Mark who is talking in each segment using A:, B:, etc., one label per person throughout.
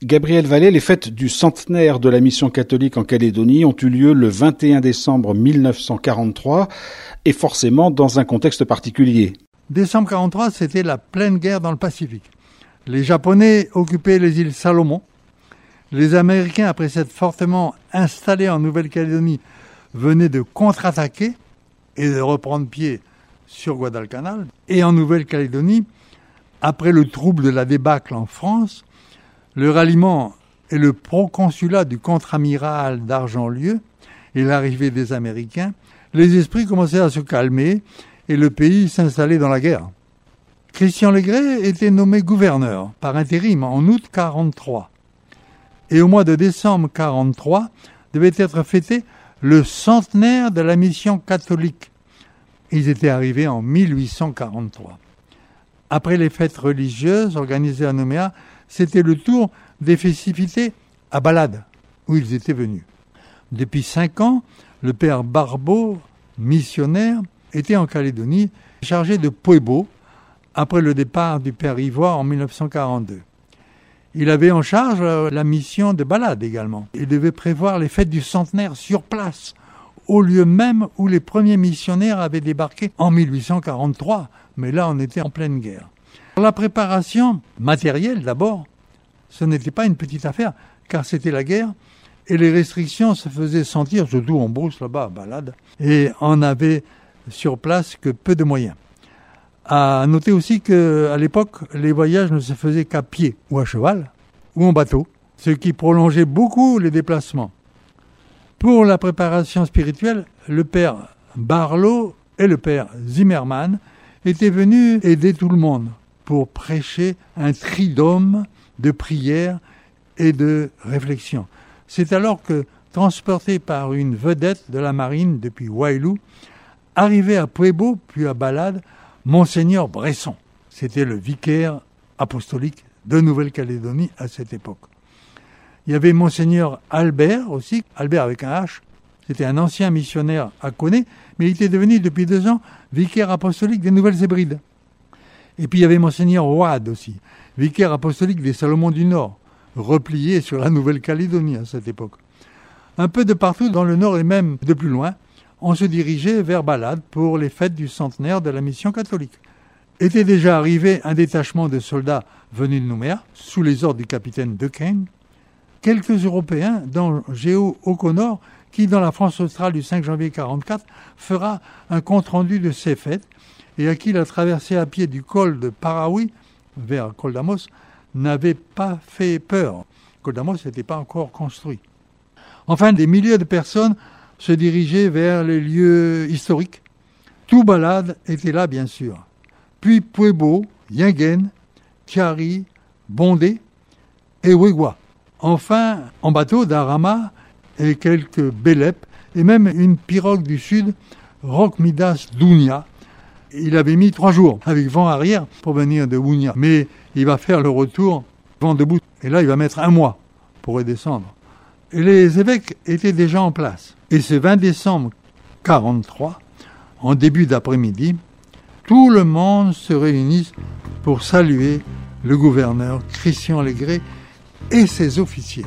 A: Gabriel Vallée, les fêtes du centenaire de la mission catholique en Calédonie ont eu lieu le 21 décembre 1943 et forcément dans un contexte particulier.
B: Décembre 1943, c'était la pleine guerre dans le Pacifique. Les Japonais occupaient les îles Salomon. Les Américains, après s'être fortement installés en Nouvelle-Calédonie, venaient de contre-attaquer et de reprendre pied sur Guadalcanal. Et en Nouvelle-Calédonie, après le trouble de la débâcle en France, le ralliement et le proconsulat du contre-amiral d'Argentlieu et l'arrivée des Américains, les esprits commençaient à se calmer et le pays s'installait dans la guerre. Christian Legret était nommé gouverneur par intérim en août 1943. Et au mois de décembre 1943 devait être fêté le centenaire de la mission catholique. Ils étaient arrivés en 1843. Après les fêtes religieuses organisées à Nouméa, c'était le tour des festivités à Balade, où ils étaient venus. Depuis 5 ans, le père Barbeau, missionnaire, était en Calédonie, chargé de Pueblo, après le départ du père Ivoire en 1942. Il avait en charge la mission de Balade également. Il devait prévoir les fêtes du centenaire sur place, au lieu même où les premiers missionnaires avaient débarqué en 1843. Mais là, on était en pleine guerre. La préparation matérielle, d'abord, ce n'était pas une petite affaire, car c'était la guerre, et les restrictions se faisaient sentir, surtout en brousse, là-bas, à Balade, et on avait sur place que peu de moyens. À noter aussi qu'à l'époque, les voyages ne se faisaient qu'à pied, ou à cheval, ou en bateau, ce qui prolongeait beaucoup les déplacements. Pour la préparation spirituelle, le père Barlow et le père Zimmermann étaient venus aider tout le monde pour prêcher un triduum de prière et de réflexion. C'est alors que, transporté par une vedette de la marine depuis Wailu, arrivé à Pueblo puis à Balade, Monseigneur Bresson. C'était le vicaire apostolique de Nouvelle-Calédonie à cette époque. Il y avait Monseigneur Albert aussi, Albert avec un H. C'était un ancien missionnaire à Coné, mais il était devenu depuis 2 ans vicaire apostolique des Nouvelles-Hébrides. Et puis il y avait Monseigneur Ouad aussi, vicaire apostolique des Salomon du Nord, replié sur la Nouvelle-Calédonie à cette époque. Un peu de partout dans le Nord et même de plus loin, on se dirigeait vers Balade pour les fêtes du centenaire de la mission catholique. Était déjà arrivé un détachement de soldats venus de Nouméa, sous les ordres du capitaine Dequesne, quelques Européens, dont Géo O'Connor, qui, dans la France australe du 5 janvier 1944, fera un compte-rendu de ces fêtes et à qui la traversée à pied du col de Paraoui vers Col d'Amos n'avait pas fait peur. Col d'Amos n'était pas encore construit. Enfin, des milliers de personnes se dirigeaient vers les lieux historiques. Tout Balade était là, bien sûr. Puis Pueblo, Yingen, Tiari, Bondé et Wegwa. Enfin, en bateau, Darama et quelques Bélep, et même une pirogue du sud, Roch Midas Dounia. Il avait mis 3 jours avec vent arrière pour venir de Wounia. Mais il va faire le retour vent debout. Et là, il va mettre 1 mois pour redescendre. Et les évêques étaient déjà en place. Et ce 20 décembre 1943, en début d'après-midi, tout le monde se réunit pour saluer le gouverneur Christian Legret et ses officiers.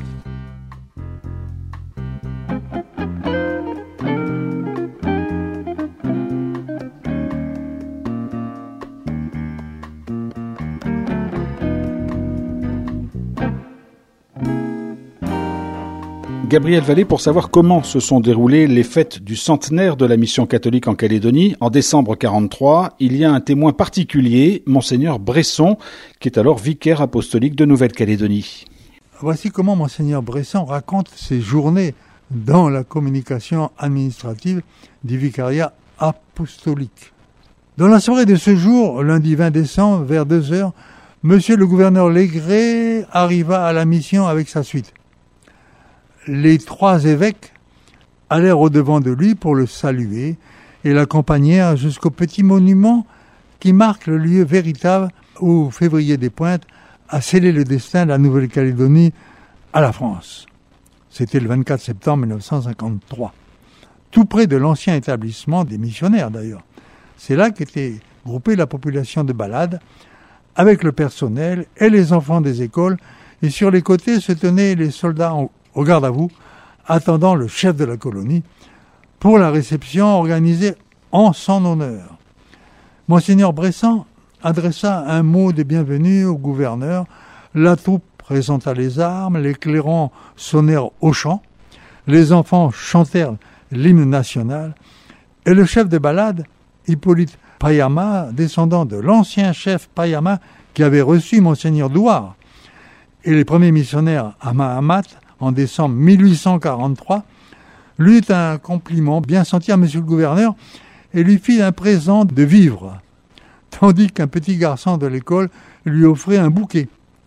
A: Gabriel Vallée, pour savoir comment se sont déroulées les fêtes du centenaire de la mission catholique en Calédonie, en décembre 1943, il y a un témoin particulier, Monseigneur Bresson, qui est alors vicaire apostolique de Nouvelle-Calédonie.
B: Voici comment Monseigneur Bresson raconte ses journées dans la communication administrative du vicariat apostolique. Dans la soirée de ce jour, lundi 20 décembre, vers 2h, Monsieur le gouverneur Legret arriva à la mission avec sa suite. Les 3 évêques allèrent au-devant de lui pour le saluer et l'accompagnèrent jusqu'au petit monument qui marque le lieu véritable où Février des Pointes a scellé le destin de la Nouvelle-Calédonie à la France. C'était le 24 septembre 1953, tout près de l'ancien établissement des missionnaires d'ailleurs. C'est là qu'était groupée la population de Balade, avec le personnel et les enfants des écoles et sur les côtés se tenaient les soldats au garde à vous, attendant le chef de la colonie, pour la réception organisée en son honneur. Monseigneur Bresson adressa un mot de bienvenue au gouverneur, la troupe présenta les armes, les clairons sonnèrent au chant, les enfants chantèrent l'hymne national, et le chef de ballade, Hippolyte Payama, descendant de l'ancien chef Payama qui avait reçu Monseigneur Douard, et les premiers missionnaires à Mahamat en décembre 1843, lui eut un compliment bien senti à monsieur le gouverneur et lui fit un présent de vivres, tandis qu'un petit garçon de l'école lui offrait un bouquet.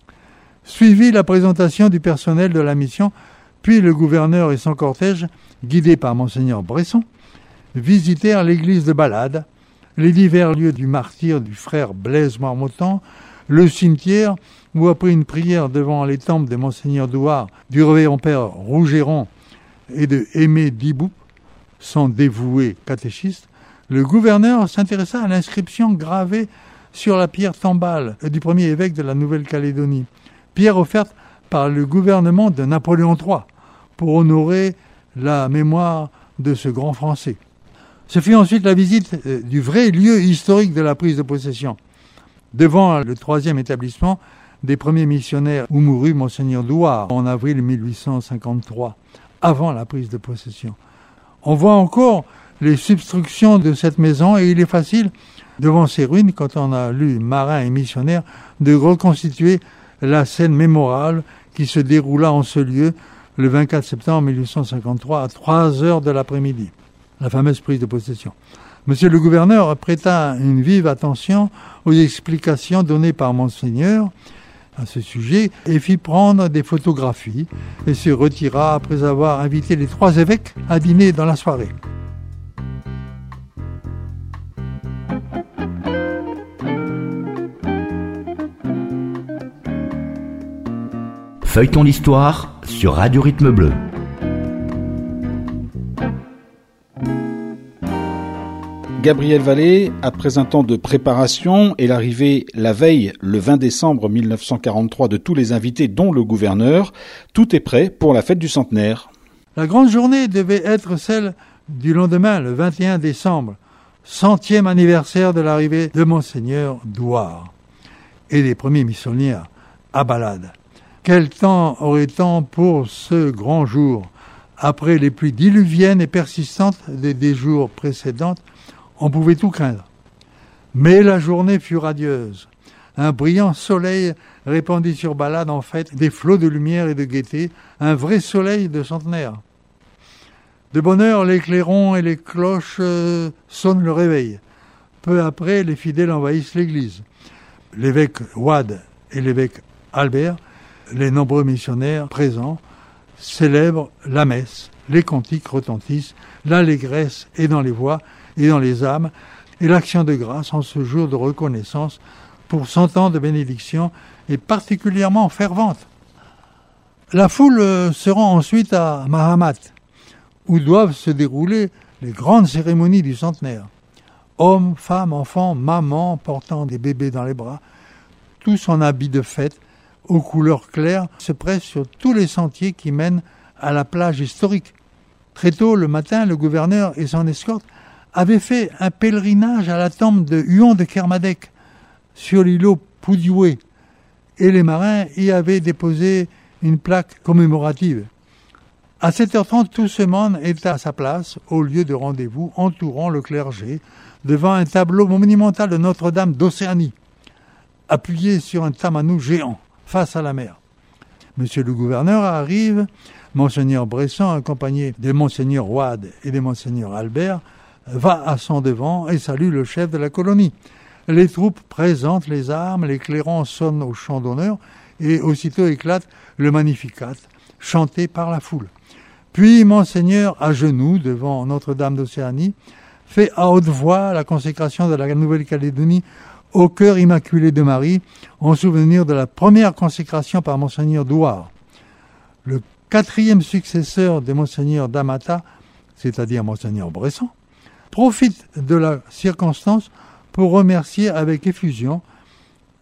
B: Suivit la présentation du personnel de la mission, puis le gouverneur et son cortège, guidés par Monseigneur Bresson, visitèrent l'église de Balade, les divers lieux du martyre du frère Blaise Marmottan, le cimetière où, après une prière devant les temples de Monseigneur Douard, du révérend père Rougeron et de Aimé Diboup, son dévoué catéchiste, le gouverneur s'intéressa à l'inscription gravée sur la pierre tombale du premier évêque de la Nouvelle-Calédonie, pierre offerte par le gouvernement de Napoléon III pour honorer la mémoire de ce grand Français. Ce fut ensuite la visite du vrai lieu historique de la prise de possession, devant le troisième établissement des premiers missionnaires où mourut Monseigneur Douard en avril 1853, avant la prise de possession. On voit encore les substructions de cette maison et il est facile, devant ces ruines, quand on a lu Marin et missionnaire, de reconstituer la scène mémorable qui se déroula en ce lieu le 24 septembre 1853 à 3 heures de l'après-midi, la fameuse prise de possession. Monsieur le gouverneur prêta une vive attention aux explications données par Monseigneur à ce sujet et fit prendre des photographies et se retira après avoir invité les 3 évêques à dîner dans la soirée.
C: Feuilleton l'histoire sur Radio Rythme Bleu.
A: Gabriel Vallée, après un temps de préparation et l'arrivée la veille, le 20 décembre 1943, de tous les invités, dont le gouverneur, tout est prêt pour la fête du centenaire.
B: La grande journée devait être celle du lendemain, le 21 décembre, 100e anniversaire de l'arrivée de Monseigneur Douard et des premiers missionnaires à Balade. Quel temps aurait-on pour ce grand jour? Après les pluies diluviennes et persistantes des jours précédents, on pouvait tout craindre. Mais la journée fut radieuse. Un brillant soleil répandit sur Balade en fait des flots de lumière et de gaieté, un vrai soleil de centenaire. De bonne heure, les clairons et les cloches sonnent le réveil. Peu après, les fidèles envahissent l'église. L'évêque Wade et l'évêque Albert, les nombreux missionnaires présents, célèbrent la messe. Les cantiques retentissent, l'allégresse est dans les voix et dans les âmes, et l'action de grâce en ce jour de reconnaissance pour 100 ans de bénédiction est particulièrement fervente. La foule se rend ensuite à Mahamat, où doivent se dérouler les grandes cérémonies du centenaire. Hommes, femmes, enfants, mamans portant des bébés dans les bras, tous en habits de fête, aux couleurs claires, se pressent sur tous les sentiers qui mènent à la plage historique. Très tôt le matin, le gouverneur et son escorte avaient fait un pèlerinage à la tombe de Huon de Kermadec, sur l'îlot Poudioué, et les marins y avaient déposé une plaque commémorative. À 7h30, tout ce monde est à sa place, au lieu de rendez-vous, entourant le clergé, devant un tableau monumental de Notre-Dame d'Océanie, appuyé sur un tamanou géant, face à la mer. Monsieur le gouverneur arrive, Monseigneur Bresson, accompagné de Monseigneur Wade et de Monseigneur Albert, va à son devant et salue le chef de la colonie. Les troupes présentent les armes, les clairons sonnent au chant d'honneur et aussitôt éclate le Magnificat, chanté par la foule. Puis Monseigneur, à genoux devant Notre-Dame d'Océanie, fait à haute voix la consécration de la Nouvelle-Calédonie au cœur immaculé de Marie, en souvenir de la première consécration par Monseigneur Douard. Le 4e successeur de Monseigneur Damata, c'est-à-dire Monseigneur Bresson, profite de la circonstance pour remercier avec effusion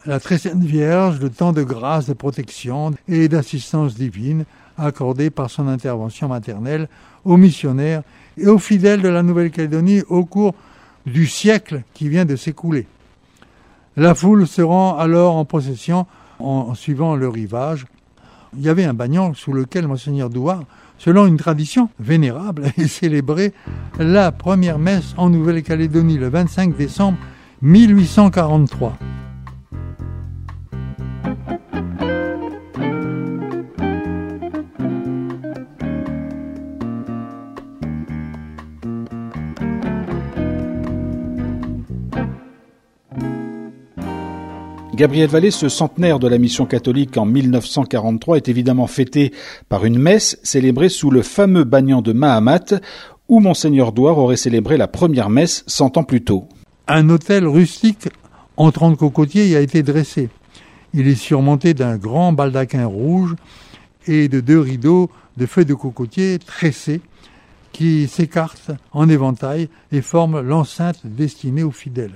B: la très sainte Vierge le temps de grâce, de protection et d'assistance divine accordée par son intervention maternelle aux missionnaires et aux fidèles de la Nouvelle-Calédonie au cours du siècle qui vient de s'écouler. La foule se rend alors en procession en suivant le rivage. Il y avait un bagnon sous lequel Monseigneur Douard, selon une tradition vénérable, a célébré la première messe en Nouvelle-Calédonie le 25 décembre 1843.
A: Gabriel Vallée, ce centenaire de la mission catholique en 1943 est évidemment fêté par une messe célébrée sous le fameux banyan de Mahamat, où Monseigneur Douard aurait célébré la première messe 100 ans plus tôt.
B: Un autel rustique en tronc de cocotier y a été dressé. Il est surmonté d'un grand baldaquin rouge et de 2 rideaux de feuilles de cocotier tressées qui s'écartent en éventail et forment l'enceinte destinée aux fidèles.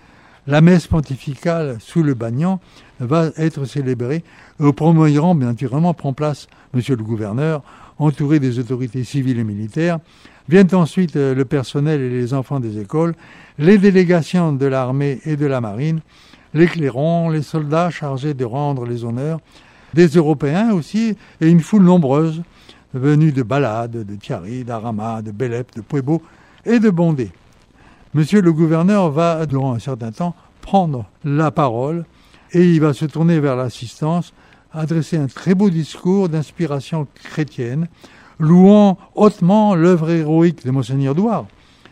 B: La messe pontificale sous le banyan va être célébrée. Au premier rang, bien naturellement, prend place Monsieur le gouverneur, entouré des autorités civiles et militaires. Viennent ensuite le personnel et les enfants des écoles, les délégations de l'armée et de la marine, les clairons, les soldats chargés de rendre les honneurs, des Européens aussi, et une foule nombreuse venue de Balade, de Thiari, d'Arama, de Bélep, de Puebo et de Bondé. Monsieur le gouverneur va, durant un certain temps, prendre la parole et il va se tourner vers l'assistance, adresser un très beau discours d'inspiration chrétienne, louant hautement l'œuvre héroïque de Monseigneur Douard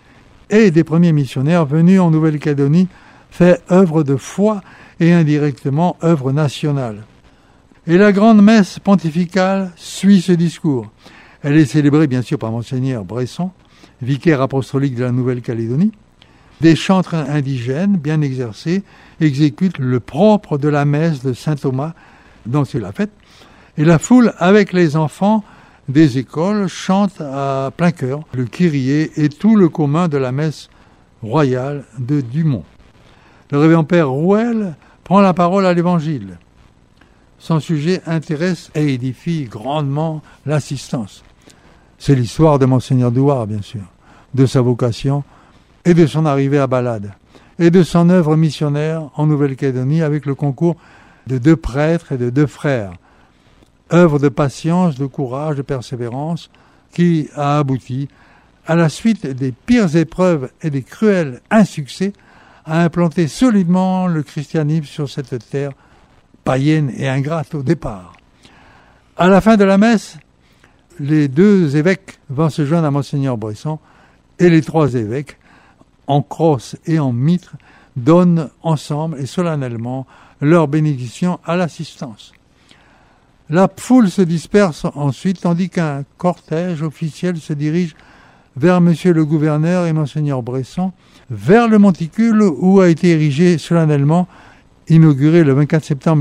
B: et des premiers missionnaires venus en Nouvelle-Calédonie, fait œuvre de foi et indirectement œuvre nationale. Et la grande messe pontificale suit ce discours. Elle est célébrée bien sûr par Monseigneur Bresson, vicaire apostolique de la Nouvelle-Calédonie. Des chantres indigènes bien exercés exécutent le propre de la messe de saint Thomas, dont c'est la fête. Et la foule, avec les enfants des écoles, chante à plein chœur le Kyrie et tout le commun de la messe royale de Dumont. Le révérend père Rouel prend la parole à l'Évangile. Son sujet intéresse et édifie grandement l'assistance. C'est l'histoire de Monseigneur Douard, bien sûr, de sa vocation et de son arrivée à Balade, et de son œuvre missionnaire en Nouvelle-Calédonie avec le concours de 2 prêtres et de 2 frères. Œuvre de patience, de courage, de persévérance, qui a abouti, à la suite des pires épreuves et des cruels insuccès, à implanter solidement le christianisme sur cette terre païenne et ingrate au départ. À la fin de la messe, les 2 évêques vont se joindre à Monseigneur Bresson et les 3 évêques, en crosse et en mitre, donnent ensemble et solennellement leur bénédiction à l'assistance. La foule se disperse ensuite, tandis qu'un cortège officiel se dirige vers Monsieur le gouverneur et Monseigneur Bresson, vers le monticule où a été érigé solennellement, inauguré le 24 septembre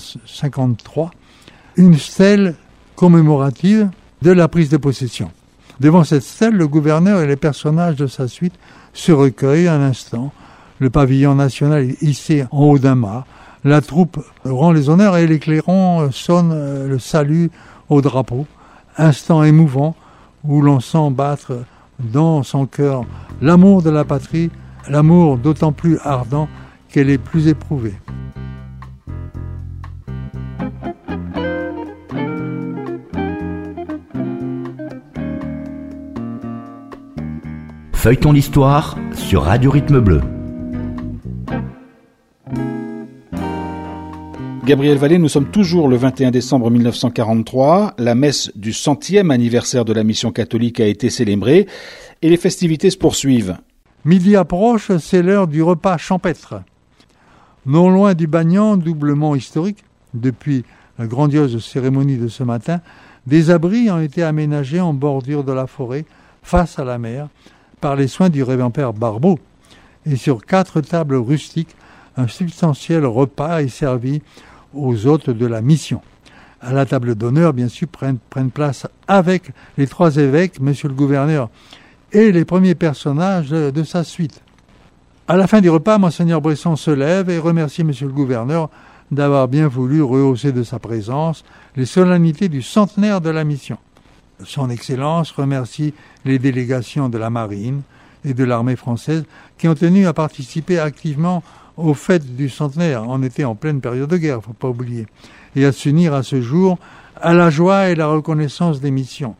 B: 1953, une stèle commémorative de la prise de possession. Devant cette stèle, le gouverneur et les personnages de sa suite se recueillent un instant. Le pavillon national est hissé en haut d'un mât. La troupe rend les honneurs et les clairons sonnent le salut au drapeau. Instant émouvant où l'on sent battre dans son cœur l'amour de la patrie, l'amour d'autant plus ardent qu'elle est plus éprouvée.
C: Feuilleton l'histoire sur Radio Rythme Bleu.
A: Gabriel Vallée, nous sommes toujours le 21 décembre 1943. La messe du 100e anniversaire de la mission catholique a été célébrée et les festivités se poursuivent.
B: Midi approche, c'est l'heure du repas champêtre. Non loin du Bagnan, doublement historique, depuis la grandiose cérémonie de ce matin, des abris ont été aménagés en bordure de la forêt, face à la mer, par les soins du révérend père Barbeau. Et sur 4 tables rustiques, un substantiel repas est servi aux hôtes de la mission. À la table d'honneur, bien sûr, prennent place avec les 3 évêques, monsieur le gouverneur, et les premiers personnages de sa suite. À la fin du repas, Monseigneur Bresson se lève et remercie Monsieur le gouverneur d'avoir bien voulu rehausser de sa présence les solennités du centenaire de la mission. Son Excellence remercie les délégations de la marine et de l'armée française qui ont tenu à participer activement aux fêtes du centenaire. On était en pleine période de guerre, il ne faut pas oublier. Et à s'unir à ce jour à la joie et la reconnaissance des missions.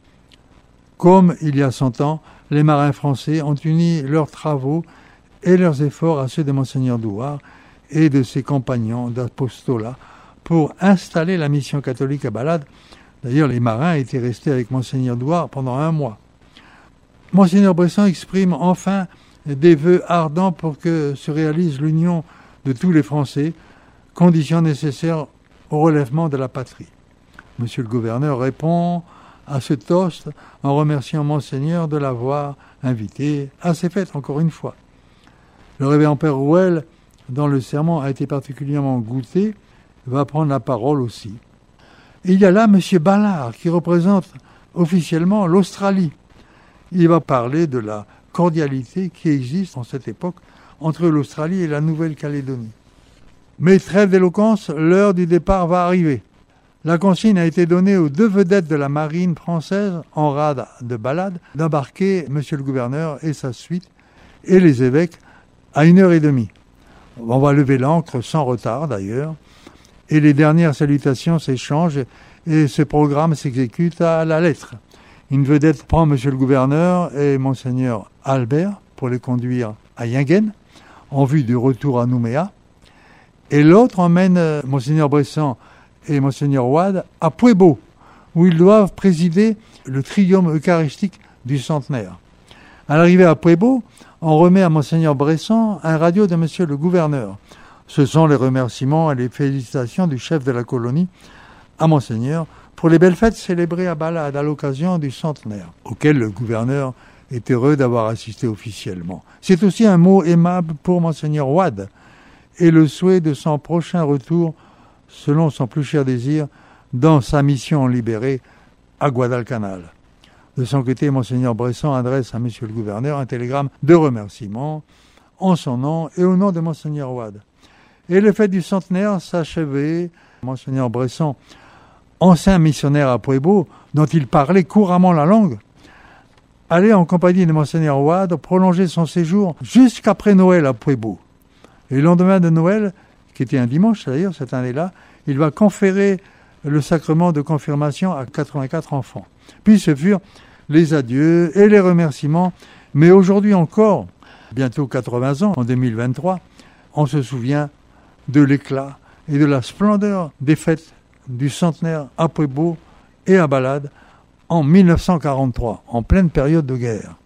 B: Comme il y a 100 ans, les marins français ont uni leurs travaux et leurs efforts à ceux de Monseigneur Douard et de ses compagnons d'apostolat pour installer la mission catholique à Balade. D'ailleurs, les marins étaient restés avec Monseigneur Douard pendant 1 mois. Monseigneur Bresson exprime enfin des vœux ardents pour que se réalise l'union de tous les Français, condition nécessaire au relèvement de la patrie. Monsieur le gouverneur répond à ce toast en remerciant Monseigneur de l'avoir invité à ces fêtes, encore une fois. Le révérend Père Rouelle, dont le sermon a été particulièrement goûté, va prendre la parole aussi. Et il y a là M. Ballard, qui représente officiellement l'Australie. Il va parler de la cordialité qui existe en cette époque entre l'Australie et la Nouvelle-Calédonie. Mais trêve d'éloquence, l'heure du départ va arriver. La consigne a été donnée aux 2 vedettes de la marine française en rade de Balade d'embarquer M. le gouverneur et sa suite et les évêques à 1h30. On va lever l'ancre sans retard d'ailleurs, et les dernières salutations s'échangent et ce programme s'exécute à la lettre. Une vedette prend M. le gouverneur et Monseigneur Albert pour les conduire à Yingen, en vue du retour à Nouméa, et l'autre emmène Monseigneur Bresson et Monseigneur Wade à Pueblo, où ils doivent présider le triduum eucharistique du centenaire. À l'arrivée à Pueblo, on remet à Monseigneur Bresson un radio de Monsieur le gouverneur. Ce sont les remerciements et les félicitations du chef de la colonie à Monseigneur pour les belles fêtes célébrées à Balade à l'occasion du centenaire, auquel le gouverneur est heureux d'avoir assisté officiellement. C'est aussi un mot aimable pour Monseigneur Wade et le souhait de son prochain retour, selon son plus cher désir, dans sa mission libérée à Guadalcanal. De son côté, Monseigneur Bresson adresse à Monsieur le gouverneur un télégramme de remerciement en son nom et au nom de Monseigneur Wade. Et les fêtes du centenaire s'achevaient. Monseigneur Bresson, ancien missionnaire à Pueblo, dont il parlait couramment la langue, allait en compagnie de Monseigneur Wade prolonger son séjour jusqu'après Noël à Pueblo. Et le lendemain de Noël, qui était un dimanche d'ailleurs cette année-là, il va conférer le sacrement de confirmation à 84 enfants. Puis ce furent les adieux et les remerciements, mais aujourd'hui encore, bientôt 80 ans, en 2023, on se souvient de l'éclat et de la splendeur des fêtes du centenaire à Pueblo et à Balade en 1943, en pleine période de guerre.